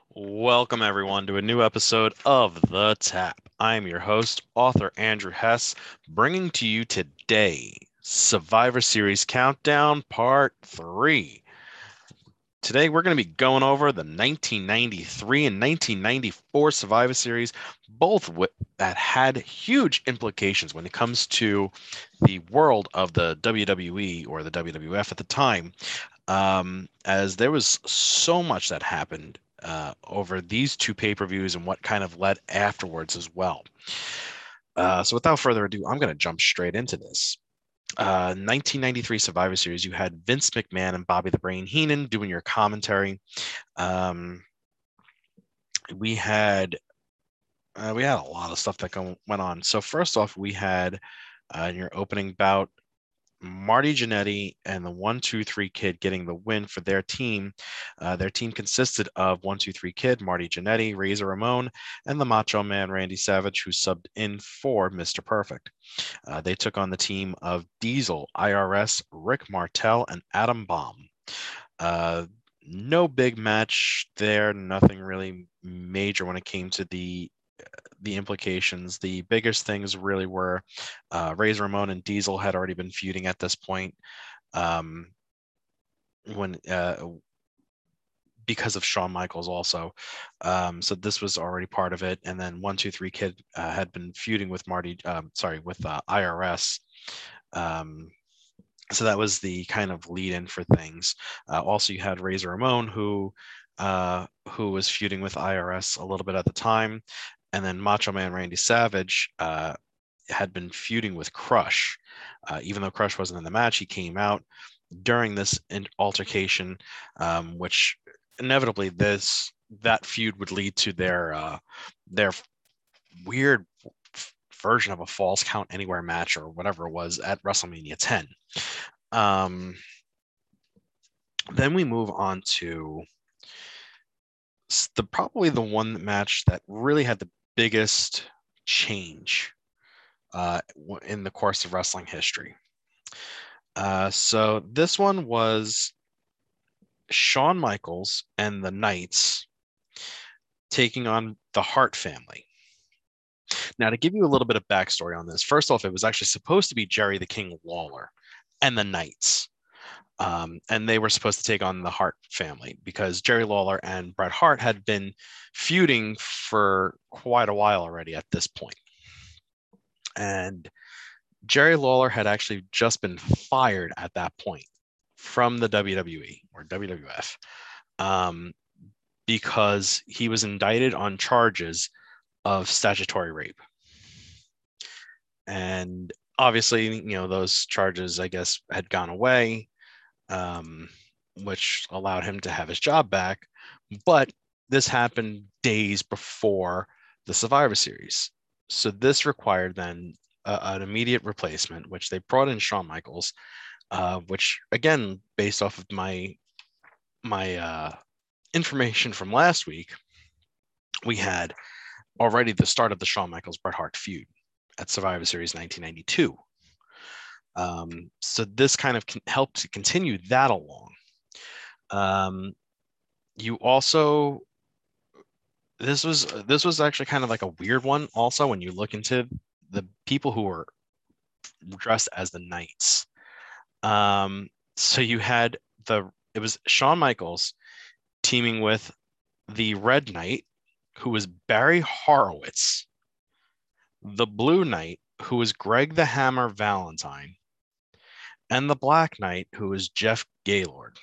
Welcome, everyone, to a new episode of The Tap. I'm your host, author Andrew Hess, bringing to you today Survivor Series Countdown Part 3. Today, we're going to be going over the 1993 and 1994 Survivor Series, that had huge implications when it comes to the world of the WWE or the WWF at the time, as there was so much that happened over these two pay-per-views and what kind of led afterwards as well. So without further ado, I'm going to jump straight into this. 1993 Survivor Series, you had Vince McMahon and Bobby the Brain Heenan doing your commentary. Um, we had we had a lot of stuff that went on. So first off, we had in your opening bout, Marty Jannetty and the 1-2-3 Kid getting the win for their team. Their team consisted of 1-2-3 Kid, Marty Jannetty, Razor Ramon, and the Macho Man Randy Savage, who subbed in for Mr. Perfect. They took on the team of Diesel, IRS, Rick Martel, and Adam Bomb. Uh, no big match there, nothing really major when it came to the implications. The biggest things really were Razor Ramon and Diesel had already been feuding at this point, um, when because of Shawn Michaels also. So this was already part of it. And then 1-2-3 Kid had been feuding with with IRS. Um, so that was the kind of lead in for things. Also, you had Razor Ramon, who was feuding with IRS a little bit at the time, and then Macho Man Randy Savage had been feuding with Crush. Even though Crush wasn't in the match, he came out during this altercation, which inevitably that feud would lead to their weird version of a Falls Count Anywhere match or whatever it was at WrestleMania 10. Um, then we move on to probably the one match that really had the biggest change in the course of wrestling history. So this one was Shawn Michaels and the Knights taking on the Hart family. Now, to give you a little bit of backstory on this, first off, it was actually supposed to be Jerry the King Lawler and the Knights. And they were supposed to take on the Hart family because Jerry Lawler and Bret Hart had been feuding for quite a while already at this point. And Jerry Lawler had actually just been fired at that point from the WWE or WWF, because he was indicted on charges of statutory rape. And obviously, those charges, I guess, had gone away, which allowed him to have his job back. But this happened days before the Survivor Series. So this required then an immediate replacement, which they brought in Shawn Michaels, which again, based off of my information from last week, we had already the start of the Shawn Michaels Bret Hart feud at Survivor Series 1992. So this kind of helped to continue that along. You also this was actually kind of like a weird one. Also, when you look into the people who were dressed as the Knights, so you had it was Shawn Michaels teaming with the Red Knight, who was Barry Horowitz, the Blue Knight, who was Greg the Hammer Valentine, and the Black Knight, who was Jeff Gaylord.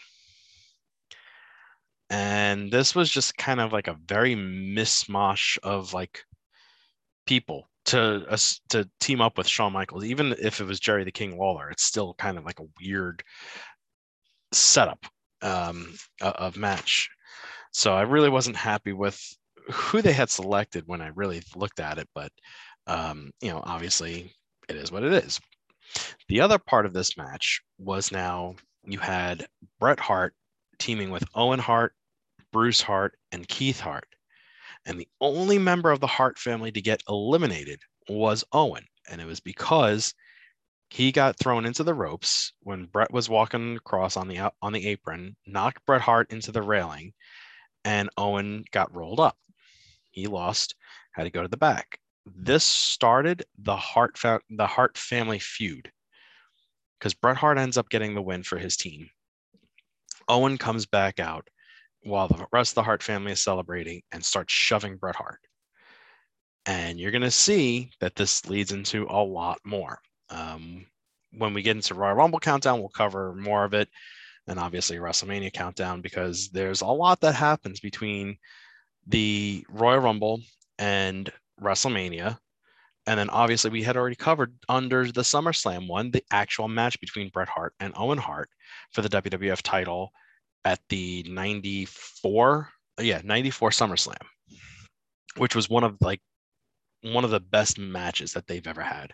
And this was just kind of like a very mishmash of like people to team up with Shawn Michaels. Even if it was Jerry the King Lawler, it's still kind of like a weird setup of match. So I really wasn't happy with who they had selected when I really looked at it, but obviously it is what it is. The other part of this match was now you had Bret Hart teaming with Owen Hart, Bruce Hart, and Keith Hart. And the only member of the Hart family to get eliminated was Owen. And it was because he got thrown into the ropes when Bret was walking across on the apron, knocked Bret Hart into the railing, and Owen got rolled up. He lost, had to go to the back. This started the Hart family feud because Bret Hart ends up getting the win for his team. Owen comes back out while the rest of the Hart family is celebrating and starts shoving Bret Hart. And you're going to see that this leads into a lot more. When we get into Royal Rumble Countdown, we'll cover more of it, and obviously WrestleMania Countdown, because there's a lot that happens between the Royal Rumble and WrestleMania. And then obviously we had already covered under the SummerSlam one, the actual match between Bret Hart and Owen Hart for the WWF title at the 94 SummerSlam, which was one of the best matches that they've ever had.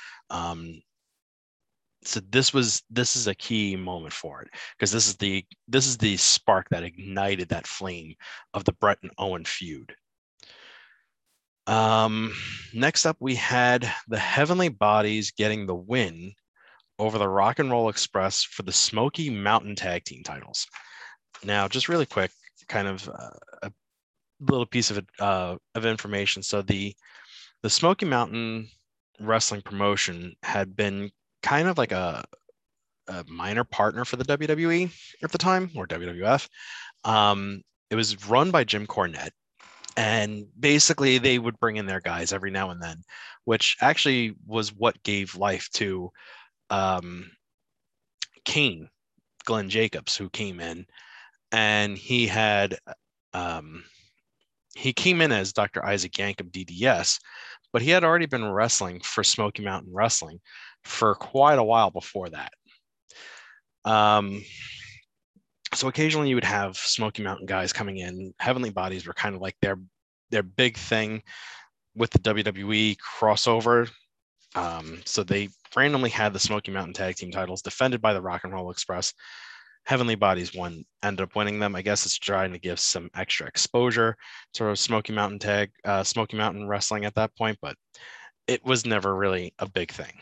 So this is a key moment for it, because this is the spark that ignited that flame of the Bret and Owen feud. Next up, we had the Heavenly Bodies getting the win over the Rock and Roll Express for the Smoky Mountain Tag Team titles. Now, just really quick, kind of a little piece of information. So the Smoky Mountain Wrestling promotion had been kind of like a minor partner for the WWE at the time, or WWF. It was run by Jim Cornette, and basically they would bring in their guys every now and then, which actually was what gave life to Kane, Glenn Jacobs, who came in, and he came in as Dr. Isaac Yank of DDS, but he had already been wrestling for Smoky Mountain Wrestling for quite a while before that. So occasionally you would have Smoky Mountain guys coming in. Heavenly Bodies were kind of like their big thing with the WWE crossover. So they randomly had the Smoky Mountain Tag Team titles defended by the Rock and Roll Express. Heavenly Bodies ended up winning them. I guess it's trying to give some extra exposure to Smoky Mountain Wrestling at that point, but it was never really a big thing.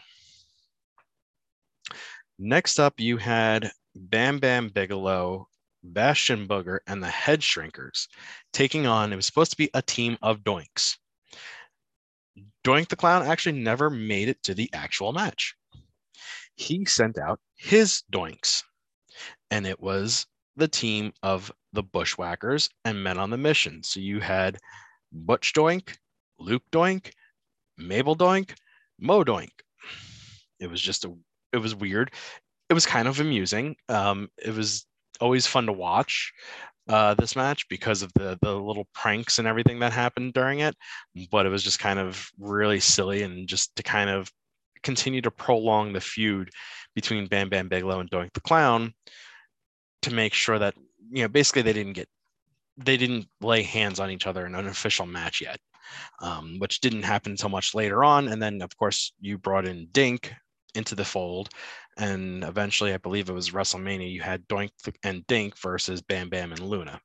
Next up, you had Bam Bam Bigelow, Bastion Booger, and the Head Shrinkers taking on, it was supposed to be a team of Doinks. Doink the Clown actually never made it to the actual match. He sent out his Doinks, and it was the team of the Bushwhackers and Men on the Mission. So you had Butch Doink, Luke Doink, Mabel Doink, Mo Doink. It was weird. It was kind of amusing. It was always fun to watch this match because of the little pranks and everything that happened during it. But it was just kind of really silly, and just to kind of continue to prolong the feud between Bam Bam Bigelow and Doink the Clown, to make sure that, basically they didn't lay hands on each other in an official match yet, which didn't happen until much later on. And then, of course, you brought in Dink into the fold, and eventually, I believe it was WrestleMania, you had Doink and Dink versus Bam Bam and Luna.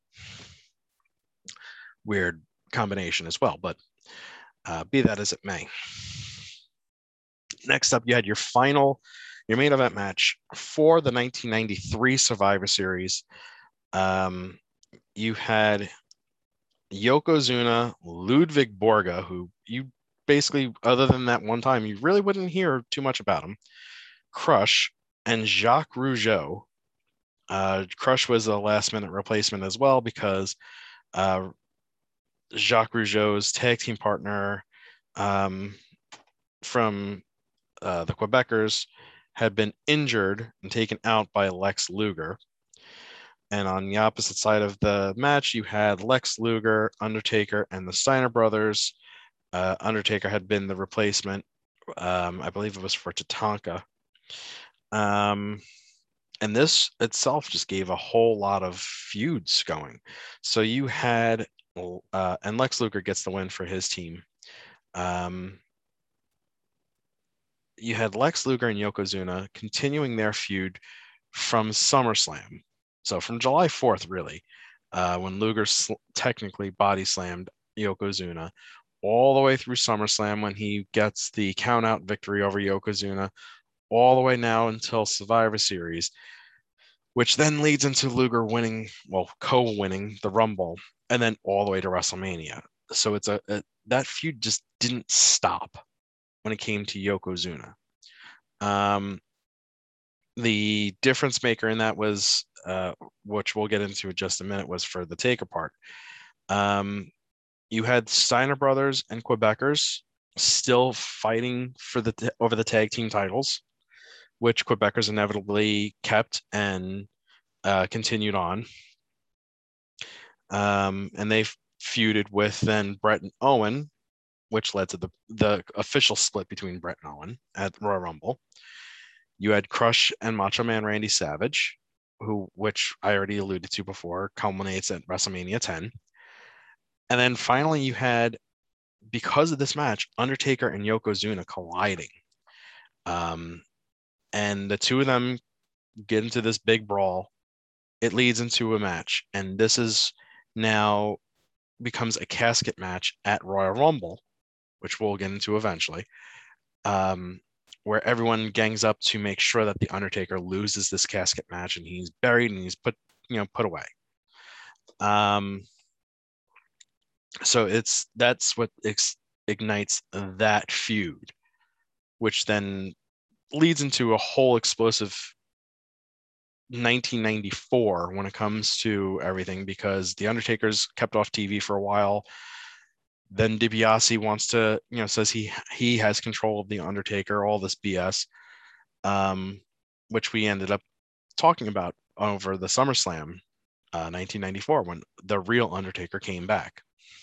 Weird combination as well, but be that as it may. Next up, you had your main event match for the 1993 Survivor Series. You had Yokozuna, Ludwig Borga, who you basically, other than that one time, you really wouldn't hear too much about him, Crush, and Jacques Rougeau. Crush was a last-minute replacement as well, because Jacques Rougeau's tag team partner from the Quebecers had been injured and taken out by Lex Luger. And on the opposite side of the match, you had Lex Luger, Undertaker, and the Steiner brothers. Undertaker had been the replacement. I believe it was for Tatanka. And this itself just gave a whole lot of feuds going. So you had, and Lex Luger gets the win for his team. You had Lex Luger and Yokozuna continuing their feud from SummerSlam. So from July 4th, really, when Luger technically body slammed Yokozuna, all the way through SummerSlam when he gets the count-out victory over Yokozuna, all the way now until Survivor Series. which then leads into Luger winning, well, co-winning the Rumble, and then all the way to WrestleMania. So it's that feud just didn't stop when it came to Yokozuna. Um, the difference maker in that was, which we'll get into in just a minute, was for the Taker part. You had Steiner Brothers and Quebecers still fighting for over the tag team titles, which Quebecers inevitably kept and continued on. And they feuded with then Bret and Owen, which led to the official split between Bret and Owen at Royal Rumble. You had Crush and Macho Man Randy Savage, which I already alluded to before, culminates at WrestleMania 10. And then finally you had, because of this match, Undertaker and Yokozuna colliding. And the two of them get into this big brawl. It leads into a match, and this is now becomes a casket match at Royal Rumble, which we'll get into eventually, where everyone gangs up to make sure that the Undertaker loses this casket match, and he's buried and he's put away. So that's what ignites that feud, which then leads into a whole explosive 1994 when it comes to everything, because the Undertaker's kept off TV for a while. Then DiBiase wants to, says he has control of the Undertaker, all this BS, which we ended up talking about over the SummerSlam 1994 when the real Undertaker came back.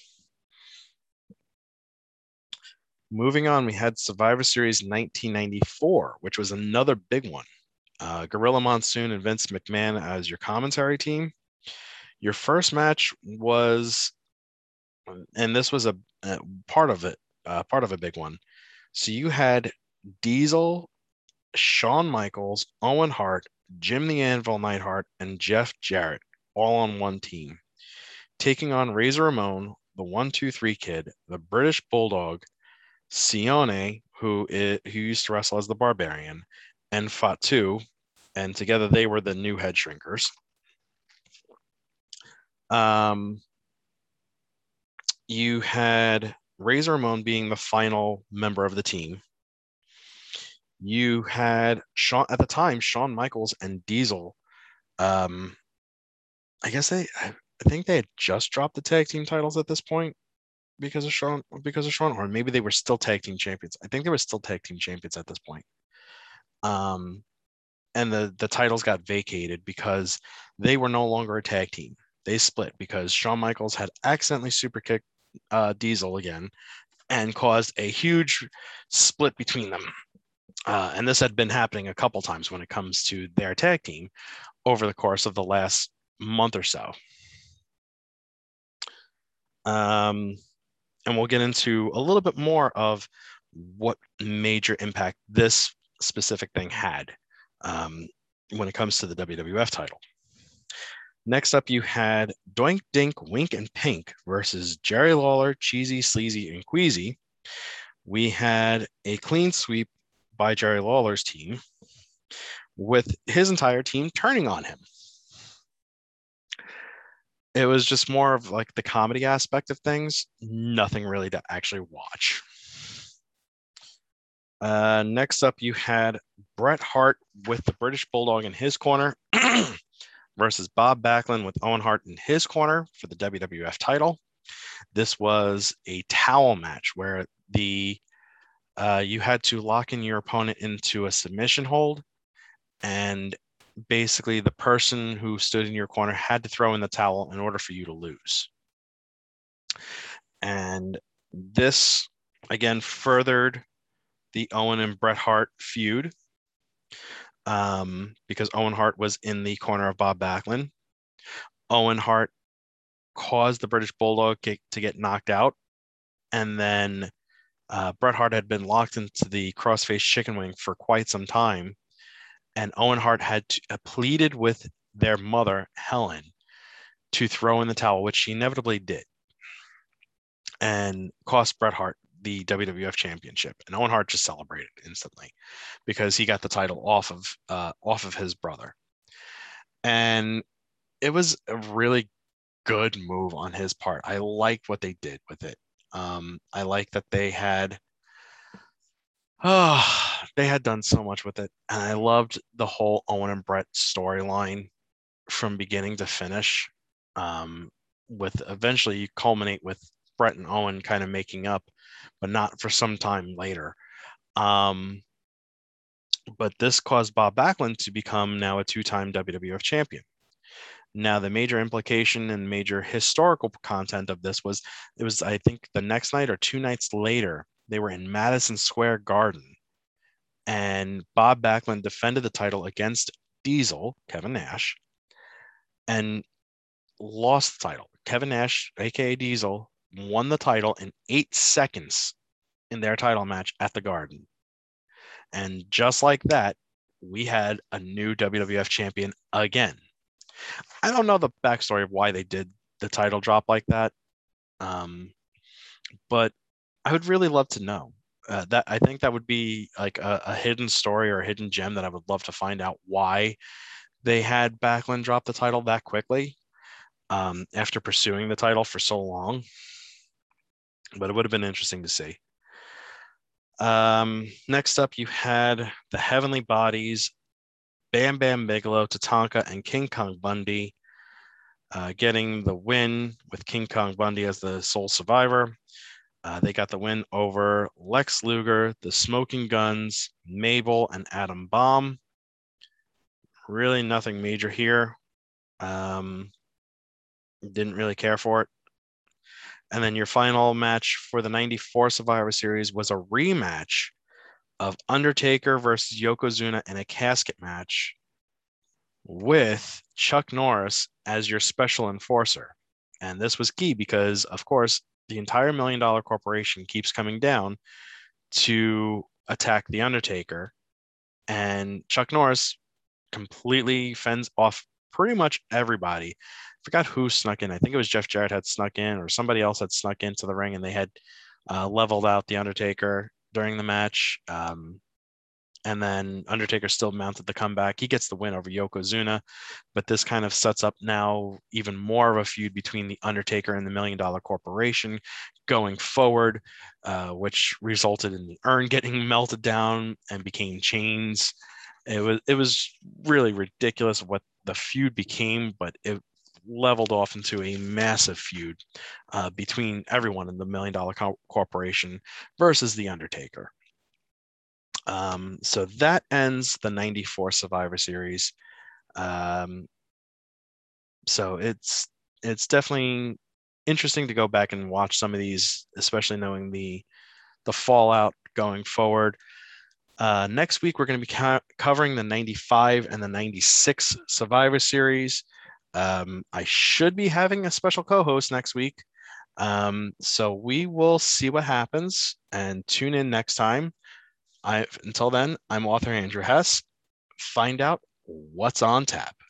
Moving on, we had Survivor Series 1994, which was another big one. Gorilla Monsoon and Vince McMahon as your commentary team. Your first match was, and this was a part of a big one. So you had Diesel, Shawn Michaels, Owen Hart, Jim the Anvil Neidhart, and Jeff Jarrett all on one team, taking on Razor Ramon, the 1-2-3 Kid, the British Bulldog, Sione, who used to wrestle as the Barbarian, and Fatu, and together they were the new Head Shrinkers. You had Razor Ramon being the final member of the team. You had at the time, Shawn Michaels and Diesel. I think they had just dropped the tag team titles at this point because of Shawn, or maybe they were still tag team champions. I think they were still tag team champions at this point. And the titles got vacated because they were no longer a tag team. They split because Shawn Michaels had accidentally super kicked Diesel again and caused a huge split between them. And this had been happening a couple times when it comes to their tag team over the course of the last month or so. And we'll get into a little bit more of what major impact this specific thing had when it comes to the WWF title. Next up, you had Doink Dink Wink and Pink versus Jerry Lawler, Cheesy, Sleazy, and Queasy. We had a clean sweep by Jerry Lawler's team, with his entire team turning on him. It was just more of like the comedy aspect of things, nothing really to actually watch. Next up, you had Bret Hart with the British Bulldog in his corner versus Bob Backlund with Owen Hart in his corner for the WWF title. This was a towel match where you had to lock in your opponent into a submission hold, and basically the person who stood in your corner had to throw in the towel in order for you to lose. And this, again, furthered the Owen and Bret Hart feud because Owen Hart was in the corner of Bob Backlund. Owen Hart caused the British Bulldog to get knocked out, and then Bret Hart had been locked into the crossface chicken wing for quite some time, and Owen Hart had pleaded with their mother, Helen, to throw in the towel, which she inevitably did, and cost Bret Hart the WWF Championship. And Owen Hart just celebrated instantly because he got the title off of his brother. And it was a really good move on his part. I liked what they did with it. I like that they had done so much with it. And I loved the whole Owen and Brett storyline from beginning to finish. Um, with eventually you culminate with Brett and Owen kind of making up, but not for some time later. Um, but this caused Bob Backlund to become now a two-time WWF champion. Now, the major implication and major historical content of this was it was, I think, the next night or two nights later, they were in Madison Square Garden, and Bob Backlund defended the title against Diesel, Kevin Nash, and lost the title. Kevin Nash, aka Diesel, won the title in 8 seconds in their title match at the Garden. And just like that, we had a new WWF champion again. I don't know the backstory of why they did the title drop like that, um, but I would really love to know. That I think that would be like a hidden story or a hidden gem that I would love to find out why they had Backlund drop the title that quickly after pursuing the title for so long. But it would have been interesting to see. Next up, you had the Heavenly Bodies, Bam Bam Bigelow, Tatanka, and King Kong Bundy getting the win with King Kong Bundy as the sole survivor. They got the win over Lex Luger, the Smoking Guns, Mabel, and Adam Bomb. Really nothing major here. Didn't really care for it. And then your final match for the 94 Survivor Series was a rematch of Undertaker versus Yokozuna in a casket match with Chuck Norris as your special enforcer. And this was key because, of course, the entire $1 Million Corporation keeps coming down to attack The Undertaker. And Chuck Norris completely fends off pretty much everybody. I forgot who snuck in. I think it was Jeff Jarrett had snuck in, or somebody else had snuck into the ring, and they had leveled out The Undertaker during the match. And then Undertaker still mounted the comeback. He gets the win over Yokozuna, but this kind of sets up now even more of a feud between the Undertaker and the $1 Million Corporation going forward, which resulted in the urn getting melted down and became chains. It was really ridiculous what the feud became, but it leveled off into a massive feud between everyone in the $1 Million Corporation versus the Undertaker. So that ends the 94 Survivor Series. Um, so it's definitely interesting to go back and watch some of these, especially knowing the fallout going forward. Next week, we're going to be covering the 95 and the 96 Survivor Series. I should be having a special co-host next week. So we will see what happens and tune in next time. Until then, I'm author Andrew Hess. Find out what's on tap.